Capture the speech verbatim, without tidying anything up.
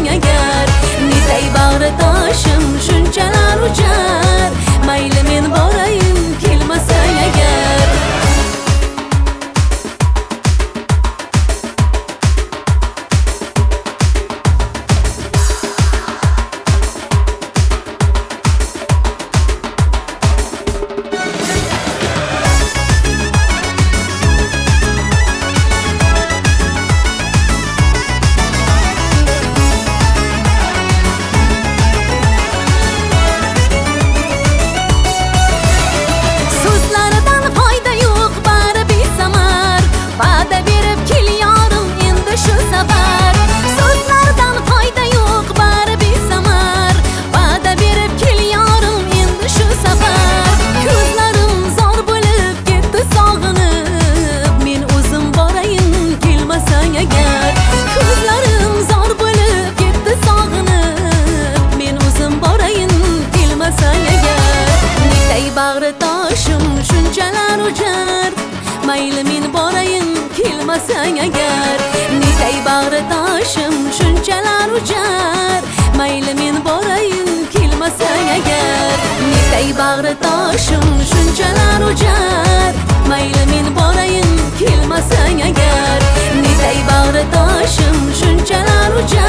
kelmasang agar, netay bag'ri toshim shunchalar uchar, mayli men borayin kelmasang agar. Bag'ri toshim shunchalar uchar, mayli men borayin kelmasang agar, netay bag'ri toshim shunchalar uchar, mayli men borayin kelmasang agar, netay bag'ri toshim shunchalar uchar, mayli men borayin kelmasang agar, netay bag'ri toshim shunchalar uchar.